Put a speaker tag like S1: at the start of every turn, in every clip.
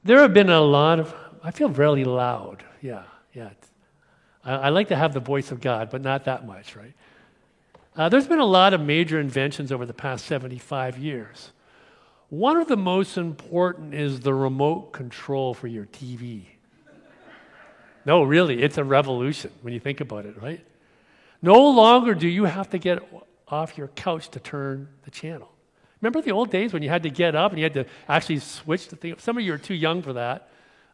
S1: There have been a lot of, I feel really loud. Yeah. I like to have the voice of God, but not that much, right? There's been a lot of major inventions over the past 75 years. One of the most important is the remote control for your TV. No, really, it's a revolution when you think about it, right? No longer do you have to get off your couch to turn the channel. Remember the old days when you had to get up and you had to actually switch the thing? Some of you are too young for that.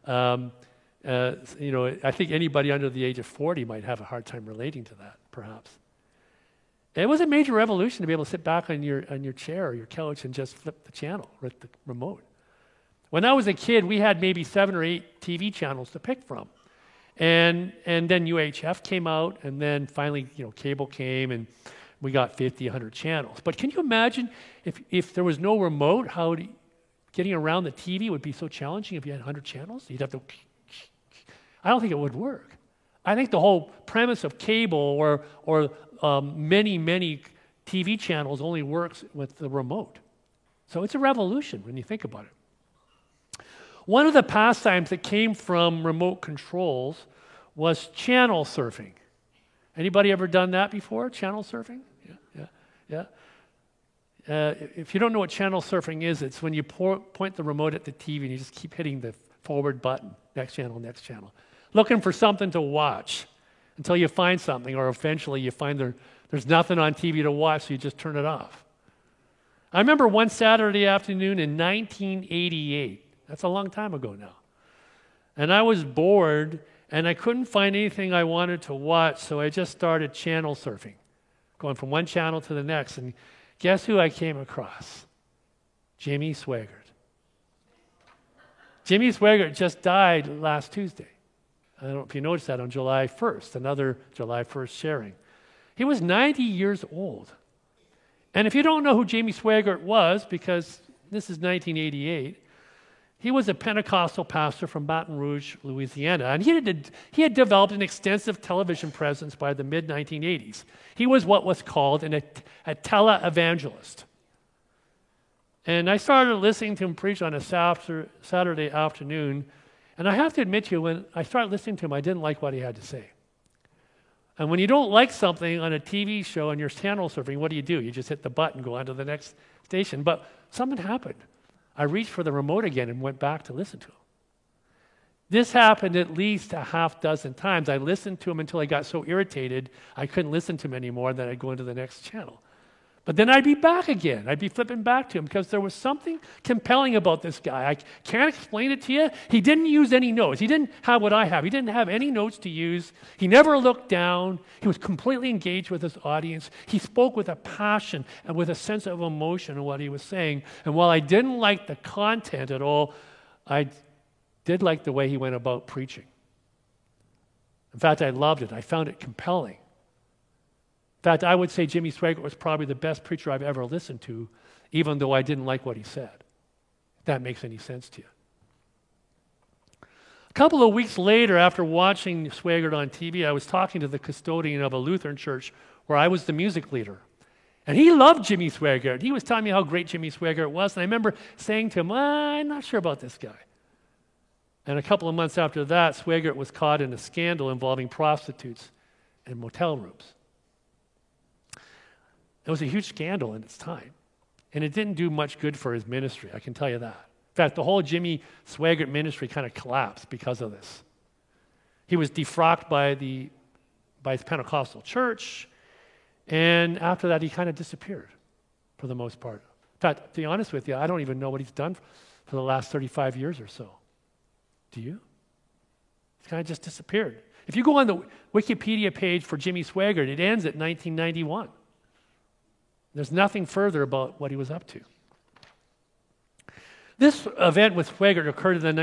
S1: I think anybody under the age of 40 might have a hard time relating to that, perhaps. It was a major revolution to be able to sit back on your chair or your couch and just flip the channel with the remote. When I was a kid, we had maybe 7 or 8 TV channels to pick from. And then UHF came out, and then finally, cable came, and we got 50, 100 channels. But can you imagine if there was no remote, how getting around the TV would be so challenging if you had 100 channels? You'd have to... I don't think it would work. I think the whole premise of cable or many TV channels only works with the remote. So it's a revolution when you think about it. One of the pastimes that came from remote controls was channel surfing. Anybody ever done that before, channel surfing? Yeah. If you don't know what channel surfing is, it's when you point the remote at the TV and you just keep hitting the forward button, next channel, looking for something to watch until you find something, or eventually you find there's nothing on TV to watch, so you just turn it off. I remember one Saturday afternoon in 1988. That's a long time ago now. And I was bored, and I couldn't find anything I wanted to watch, so I just started channel surfing, going from one channel to the next. And guess who I came across? Jimmy Swaggart. Jimmy Swaggart just died last Tuesday. I don't know if you noticed that on July 1st, another July 1st sharing. He was 90 years old. And if you don't know who Jimmy Swaggart was, because this is 1988, he was a Pentecostal pastor from Baton Rouge, Louisiana, and he had developed an extensive television presence by the mid-1980s. He was what was called a televangelist. And I started listening to him preach on a Saturday afternoon, and I have to admit to you, when I started listening to him, I didn't like what he had to say. And when you don't like something on a TV show and you're channel surfing, what do? You just hit the button, go on to the next station. But something happened. I reached for the remote again and went back to listen to him. This happened at least a half dozen times. I listened to him until I got so irritated I couldn't listen to him anymore, that I'd go into the next channel. But then I'd be back again. I'd be flipping back to him because there was something compelling about this guy. I can't explain it to you. He didn't use any notes. He didn't have what I have. He didn't have any notes to use. He never looked down. He was completely engaged with his audience. He spoke with a passion and with a sense of emotion in what he was saying. And while I didn't like the content at all, I did like the way he went about preaching. In fact, I loved it. I found it compelling. In fact, I would say Jimmy Swaggart was probably the best preacher I've ever listened to, even though I didn't like what he said. If that makes any sense to you. A couple of weeks later, after watching Swaggart on TV, I was talking to the custodian of a Lutheran church where I was the music leader. And he loved Jimmy Swaggart. He was telling me how great Jimmy Swaggart was, and I remember saying to him, I'm not sure about this guy. And a couple of months after that, Swaggart was caught in a scandal involving prostitutes and motel rooms. It was a huge scandal in its time, and it didn't do much good for his ministry, I can tell you that. In fact, the whole Jimmy Swaggart ministry kind of collapsed because of this. He was defrocked by his Pentecostal church, and after that, he kind of disappeared for the most part. In fact, to be honest with you, I don't even know what he's done for the last 35 years or so. Do you? He's kind of just disappeared. If you go on the Wikipedia page for Jimmy Swaggart, it ends at 1991. There's nothing further about what he was up to. This event with Swaggart occurred in the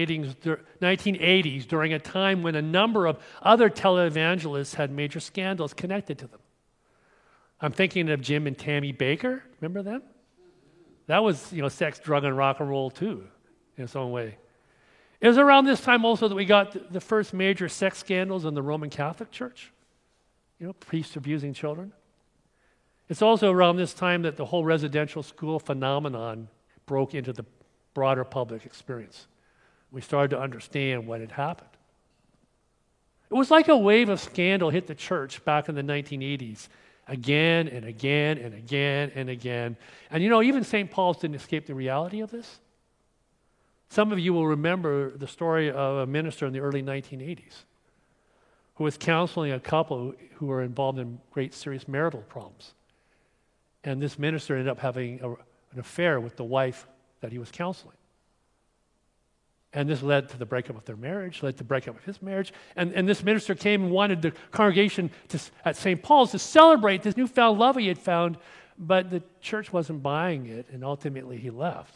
S1: 1980s during a time when a number of other televangelists had major scandals connected to them. I'm thinking of Jim and Tammy Baker. Remember them? That was, sex, drug, and rock and roll too, in its own way. It was around this time also that we got the first major sex scandals in the Roman Catholic Church. Priests abusing children. It's also around this time that the whole residential school phenomenon broke into the broader public experience. We started to understand what had happened. It was like a wave of scandal hit the church back in the 1980s, again and again and again and again. And even St. Paul's didn't escape the reality of this. Some of you will remember the story of a minister in the early 1980s who was counseling a couple who were involved in great serious marital problems. And this minister ended up having an affair with the wife that he was counseling. And this led to the breakup of their marriage, led to the breakup of his marriage. And this minister came and wanted the congregation at St. Paul's to celebrate this newfound love he had found, but the church wasn't buying it, and ultimately he left.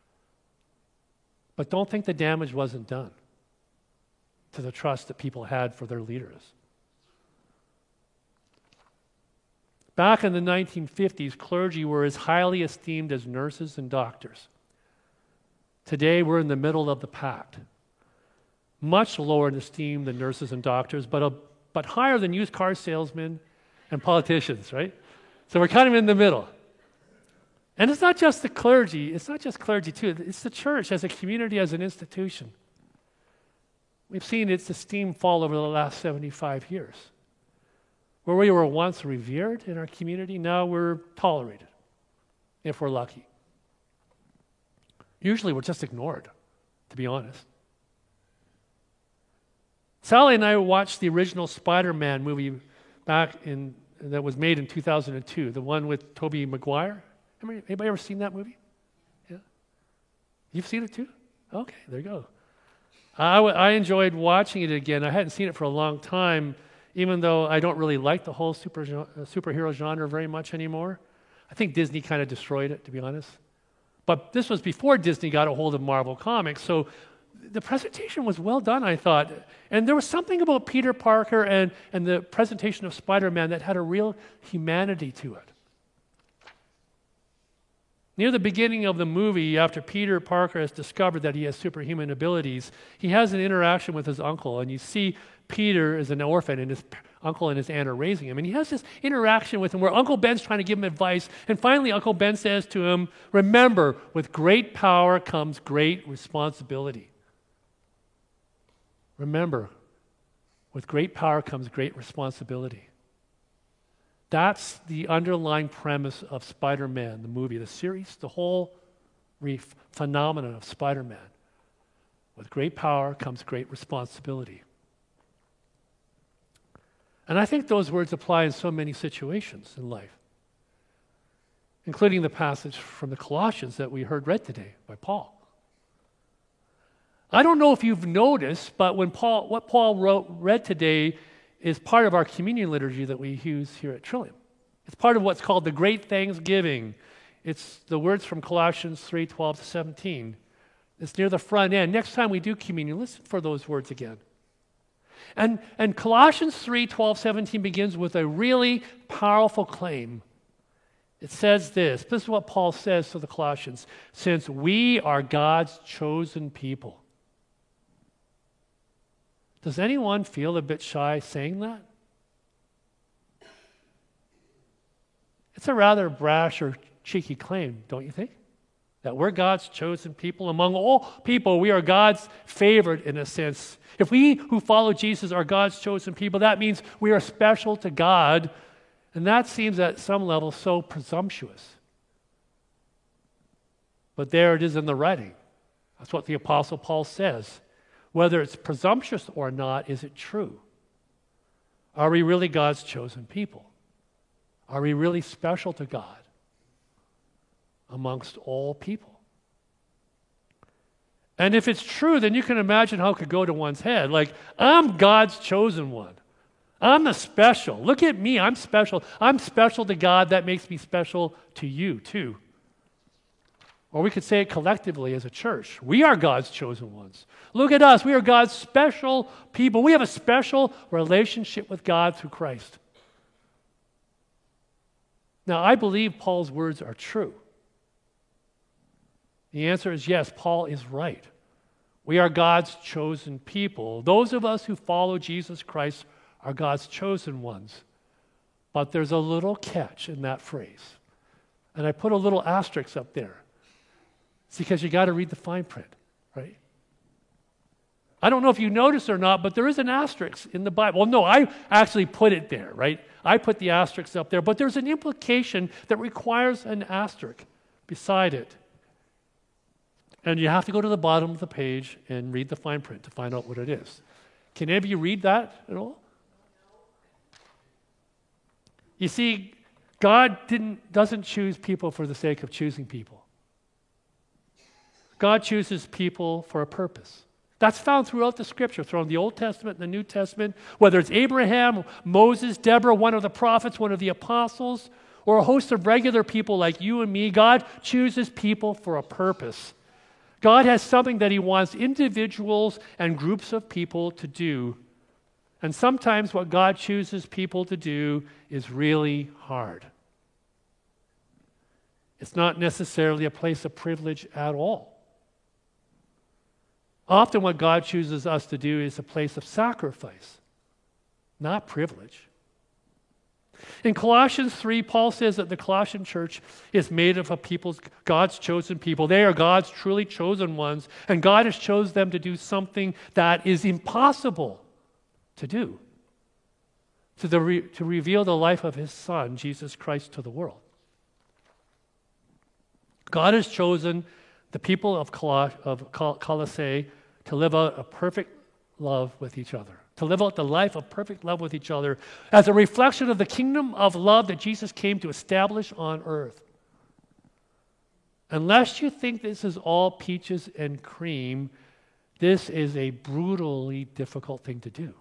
S1: But don't think the damage wasn't done to the trust that people had for their leaders. Back in the 1950s, clergy were as highly esteemed as nurses and doctors. Today, we're in the middle of the pack. Much lower in esteem than nurses and doctors, but higher than used car salesmen and politicians, right? So we're kind of in the middle. And it's not just the clergy, it's not just clergy too, it's the church as a community, as an institution. We've seen its esteem fall over the last 75 years. Where we were once revered in our community, now we're tolerated, if we're lucky. Usually we're just ignored, to be honest. Sally and I watched the original Spider-Man movie that was made in 2002, the one with Tobey Maguire. Anybody ever seen that movie? Yeah? You've seen it too? Okay, there you go. I enjoyed watching it again. I hadn't seen it for a long time, even though I don't really like the whole superhero genre very much anymore. I think Disney kind of destroyed it, to be honest. But this was before Disney got a hold of Marvel Comics, so the presentation was well done, I thought. And there was something about Peter Parker and the presentation of Spider-Man that had a real humanity to it. Near the beginning of the movie, after Peter Parker has discovered that he has superhuman abilities, he has an interaction with his uncle, and you see Peter is an orphan, and his uncle and his aunt are raising him. And he has this interaction with him where Uncle Ben's trying to give him advice, and finally Uncle Ben says to him, "Remember, with great power comes great responsibility." Remember, with great power comes great responsibility. That's the underlying premise of Spider-Man, the movie, the series, the whole phenomenon of Spider-Man. With great power comes great responsibility. And I think those words apply in so many situations in life, including the passage from the Colossians that we heard read today by Paul. I don't know if you've noticed, but what Paul read today is part of our communion liturgy that we use here at Trillium. It's part of what's called the Great Thanksgiving. It's the words from Colossians 3:12-17. It's near the front end. Next time we do communion, listen for those words again. And Colossians 3:12-17 begins with a really powerful claim. It says this is what Paul says to the Colossians: since we are God's chosen people. Does anyone feel a bit shy saying that? It's a rather brash or cheeky claim, don't you think? That we're God's chosen people. Among all people, we are God's favored in a sense. If we who follow Jesus are God's chosen people, that means we are special to God. And that seems at some level so presumptuous. But there it is in the writing. That's what the Apostle Paul says. Whether it's presumptuous or not, is it true? Are we really God's chosen people? Are we really special to God amongst all people? And if it's true, then you can imagine how it could go to one's head. Like, I'm God's chosen one. I'm the special. Look at me, I'm special. I'm special to God. That makes me special to you too. Or we could say it collectively as a church. We are God's chosen ones. Look at us. We are God's special people. We have a special relationship with God through Christ. Now, I believe Paul's words are true. The answer is yes, Paul is right. We are God's chosen people. Those of us who follow Jesus Christ are God's chosen ones. But there's a little catch in that phrase. And I put a little asterisk up there. It's because you got to read the fine print, right? I don't know if you noticed or not, but there is an asterisk in the Bible. Well, no, I actually put it there, right? I put the asterisk up there, but there's an implication that requires an asterisk beside it. And you have to go to the bottom of the page and read the fine print to find out what it is. Can any of you read that at all? You see, God doesn't choose people for the sake of choosing people. God chooses people for a purpose. That's found throughout the Scripture, throughout the Old Testament and the New Testament, whether it's Abraham, Moses, Deborah, one of the prophets, one of the apostles, or a host of regular people like you and me. God chooses people for a purpose. God has something that He wants individuals and groups of people to do. And sometimes what God chooses people to do is really hard. It's not necessarily a place of privilege at all. Often what God chooses us to do is a place of sacrifice, not privilege. In Colossians 3, Paul says that the Colossian church is made up of God's chosen people. They are God's truly chosen ones, and God has chosen them to do something that is impossible to do, to reveal the life of His Son, Jesus Christ, to the world. God has chosen the people of Colossae to live out a perfect love with each other, to live out the life of perfect love with each other as a reflection of the kingdom of love that Jesus came to establish on earth. Unless you think this is all peaches and cream, this is a brutally difficult thing to do.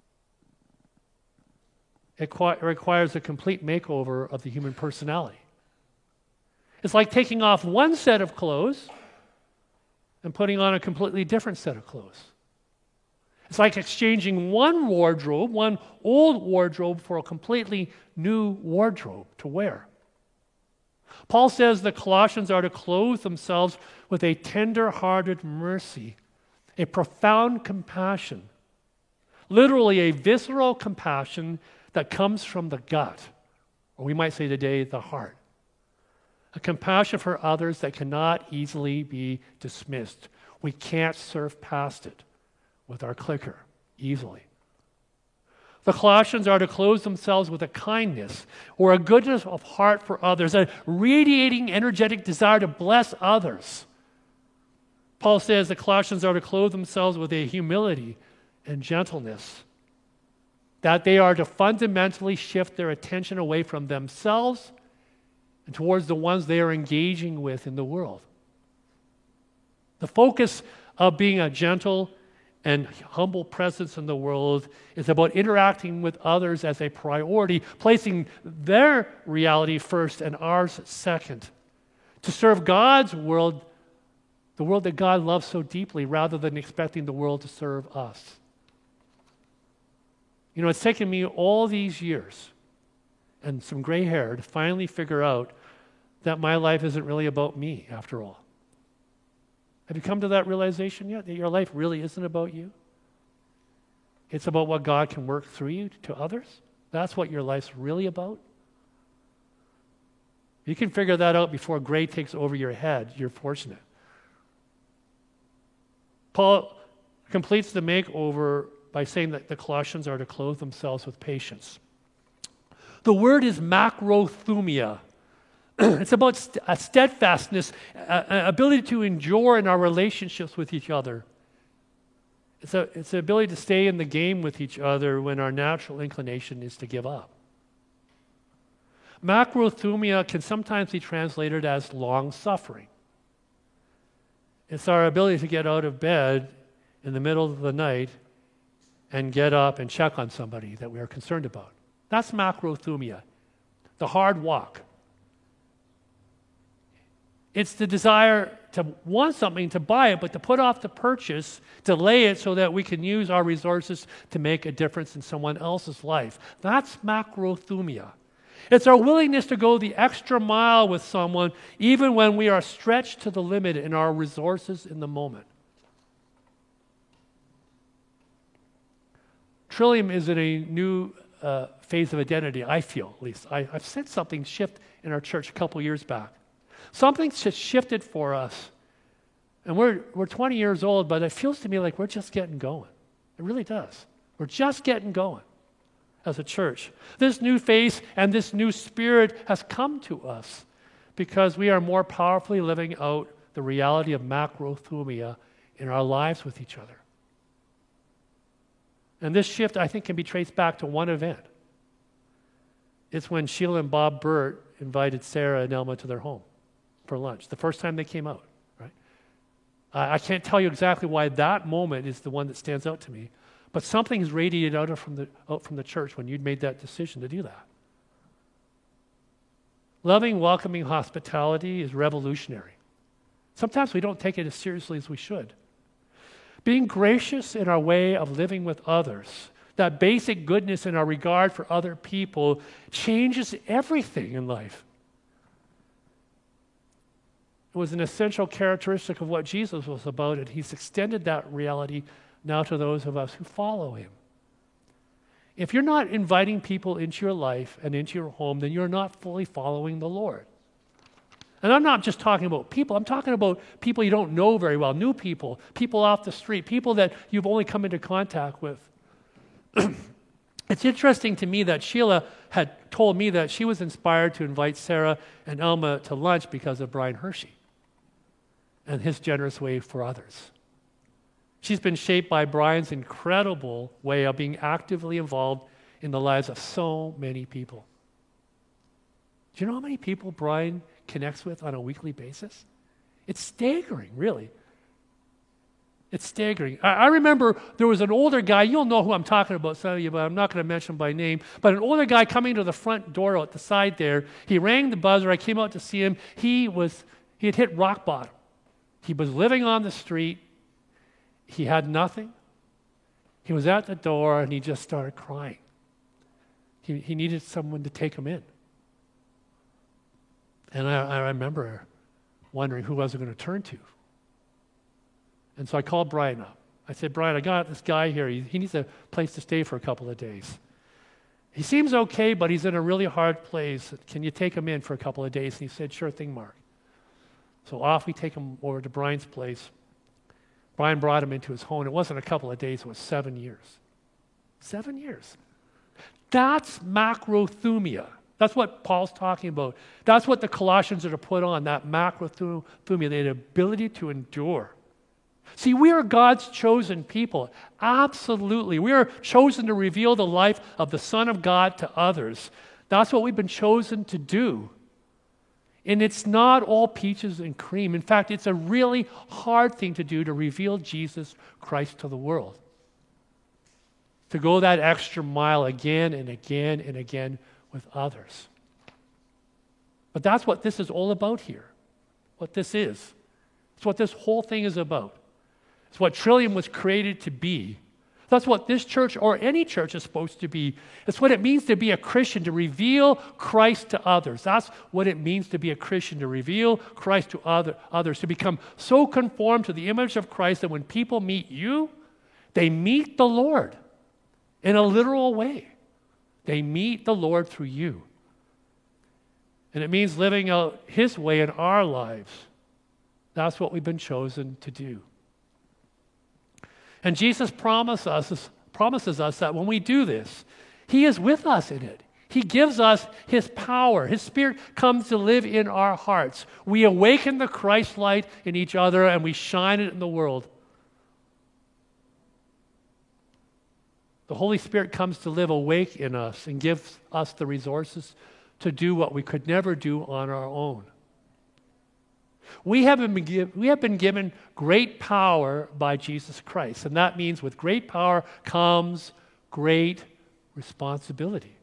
S1: It requires a complete makeover of the human personality. It's like taking off one set of clothes and putting on a completely different set of clothes. It's like exchanging one wardrobe, one old wardrobe, for a completely new wardrobe to wear. Paul says the Colossians are to clothe themselves with a tender-hearted mercy, a profound compassion, literally a visceral compassion that comes from the gut, or we might say today, the heart. A compassion for others that cannot easily be dismissed. We can't surf past it with our clicker easily. The Colossians are to clothe themselves with a kindness or a goodness of heart for others, a radiating, energetic desire to bless others. Paul says the Colossians are to clothe themselves with a humility and gentleness, that they are to fundamentally shift their attention away from themselves and towards the ones they are engaging with in the world. The focus of being a gentle and humble presence in the world is about interacting with others as a priority, placing their reality first and ours second. To serve God's world, the world that God loves so deeply, rather than expecting the world to serve us. You know, it's taken me all these years and some gray hair to finally figure out that my life isn't really about me after all. Have you come to that realization yet? That your life really isn't about you? It's about what God can work through you to others? That's what your life's really about? You can figure that out before gray takes over your head. You're fortunate. Paul completes the makeover by saying that the Colossians are to clothe themselves with patience. The word is macrothumia. It's about a steadfastness, an ability to endure in our relationships with each other. It's the ability to stay in the game with each other when our natural inclination is to give up. Macrothumia can sometimes be translated as long-suffering. It's our ability to get out of bed in the middle of the night and get up and check on somebody that we are concerned about. That's macrothumia, the hard walk. It's the desire to want something, to buy it, but to put off the purchase, delay it so that we can use our resources to make a difference in someone else's life. That's macrothumia. It's our willingness to go the extra mile with someone even when we are stretched to the limit in our resources in the moment. Trillium is in a new phase of identity, I feel, at least. I've sensed something shift in our church a couple years back. Something's just shifted for us And we're 20 years old, but it feels to me like we're just getting going. It really does. We're just getting going as a church. This new face and this new spirit has come to us because we are more powerfully living out the reality of macrothumia in our lives with each other. And this shift, I think, can be traced back to one event. It's when Sheila and Bob Burt invited Sarah and Elma to their home for lunch, the first time they came out, right? I can't tell you exactly why that moment is the one that stands out to me, but something has radiated out from the church when you'd made that decision to do that. Loving, welcoming hospitality is revolutionary. Sometimes we don't take it as seriously as we should. Being gracious in our way of living with others, that basic goodness in our regard for other people, changes everything in life. It was an essential characteristic of what Jesus was about, and he's extended that reality now to those of us who follow him. If you're not inviting people into your life and into your home, then you're not fully following the Lord. And I'm not just talking about people. I'm talking about people you don't know very well, new people, people off the street, people that you've only come into contact with. It's interesting to me that Sheila had told me that she was inspired to invite Sarah and Elma to lunch because of Brian Hershey and his generous way for others. She's been shaped by Brian's incredible way of being actively involved in the lives of so many people. Do you know how many people Brian connects with on a weekly basis? It's staggering, really. It's staggering. I remember there was an older guy, you'll know who I'm talking about, some of you, but I'm not going to mention by name, but an older guy coming to the front door at the side there. He rang the buzzer. I came out to see him. He had hit rock bottom. He was living on the street. He had nothing. He was at the door, and he just started crying. He needed someone to take him in. And I remember wondering who I was going to turn to. And so I called Brian up. I said, Brian, I got this guy here. He needs a place to stay for a couple of days. He seems okay, but he's in a really hard place. Can you take him in for a couple of days? And he said, sure thing, Mark. So off we take him over to Brian's place. Brian brought him into his home. It wasn't a couple of days, it was 7 years. 7 years. That's macrothumia. That's what Paul's talking about. That's what the Colossians are to put on, that macrothumia, the ability to endure. See, we are God's chosen people. Absolutely. We are chosen to reveal the life of the Son of God to others. That's what we've been chosen to do. And it's not all peaches and cream. In fact, it's a really hard thing to do, to reveal Jesus Christ to the world. To go that extra mile again and again and again with others. But that's what this is all about here. What this is. It's what this whole thing is about. It's what Trillium was created to be. That's what this church or any church is supposed to be. It's what it means to be a Christian, to reveal Christ to others. That's what it means to be a Christian, to reveal Christ to others, to become so conformed to the image of Christ that when people meet you, they meet the Lord in a literal way. They meet the Lord through you. And it means living out His way in our lives. That's what we've been chosen to do. And Jesus promises us that when we do this, He is with us in it. He gives us His power. His Spirit comes to live in our hearts. We awaken the Christ light in each other and we shine it in the world. The Holy Spirit comes to live awake in us and gives us the resources to do what we could never do on our own. We have been given great power by Jesus Christ, and that means with great power comes great responsibility.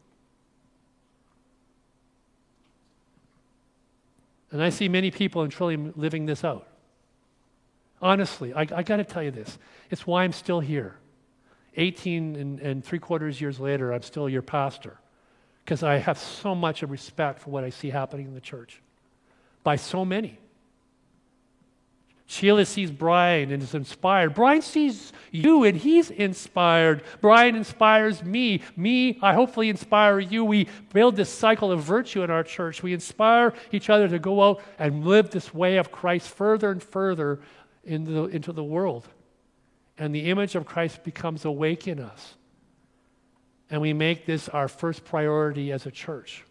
S1: And I see many people in Trillium living this out. Honestly, I got to tell you this. It's why I'm still here. 18 and 3/4 years later, I'm still your pastor, because I have so much of respect for what I see happening in the church by so many. Sheila sees Brian and is inspired. Brian sees you and he's inspired. Brian inspires me. I hopefully inspire you. We build this cycle of virtue in our church. We inspire each other to go out and live this way of Christ further and further into the world. And the image of Christ becomes awake in us. And we make this our first priority as a church.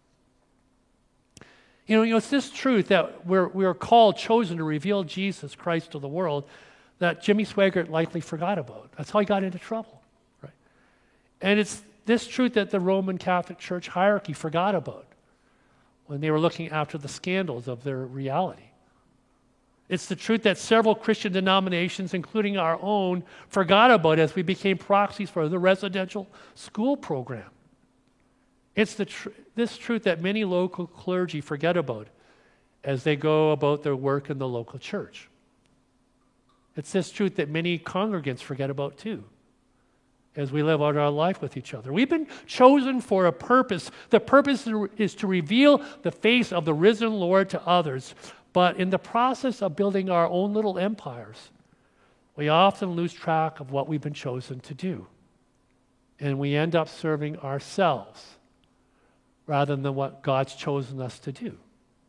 S1: It's this truth that we're called, chosen to reveal Jesus Christ to the world that Jimmy Swaggart likely forgot about. That's how he got into trouble. Right? And it's this truth that the Roman Catholic Church hierarchy forgot about when they were looking after the scandals of their reality. It's the truth that several Christian denominations, including our own, forgot about as we became proxies for the residential school program. It's this truth that many local clergy forget about as they go about their work in the local church. It's this truth that many congregants forget about too as we live out our life with each other. We've been chosen for a purpose. The purpose is to reveal the face of the risen Lord to others. But in the process of building our own little empires, we often lose track of what we've been chosen to do. And we end up serving ourselves rather than what God's chosen us to do.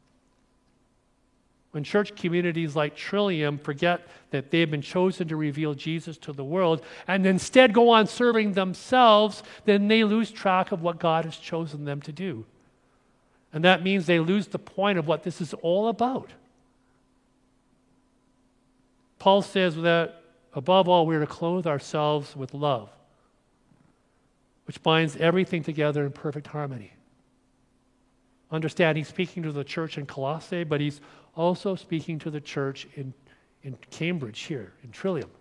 S1: When church communities like Trillium forget that they've been chosen to reveal Jesus to the world and instead go on serving themselves, then they lose track of what God has chosen them to do. And that means they lose the point of what this is all about. Paul says that above all, we're to clothe ourselves with love, which binds everything together in perfect harmony. Understand, he's speaking to the church in Colossae, but he's also speaking to the church in Cambridge here, in Trillium.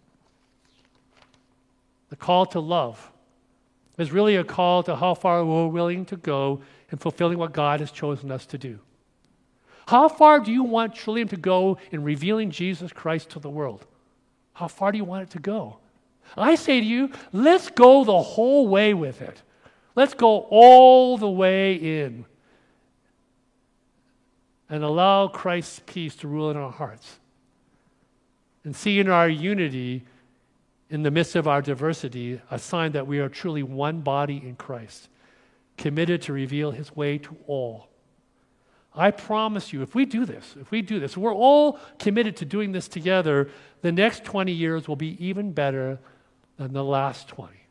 S1: The call to love is really a call to how far we're willing to go in fulfilling what God has chosen us to do. How far do you want Trillium to go in revealing Jesus Christ to the world? How far do you want it to go? I say to you, let's go the whole way with it. Let's go all the way in and allow Christ's peace to rule in our hearts and see in our unity, in the midst of our diversity, a sign that we are truly one body in Christ, committed to reveal his way to all. I promise you, if we do this, we're all committed to doing this together, the next 20 years will be even better than the last 20.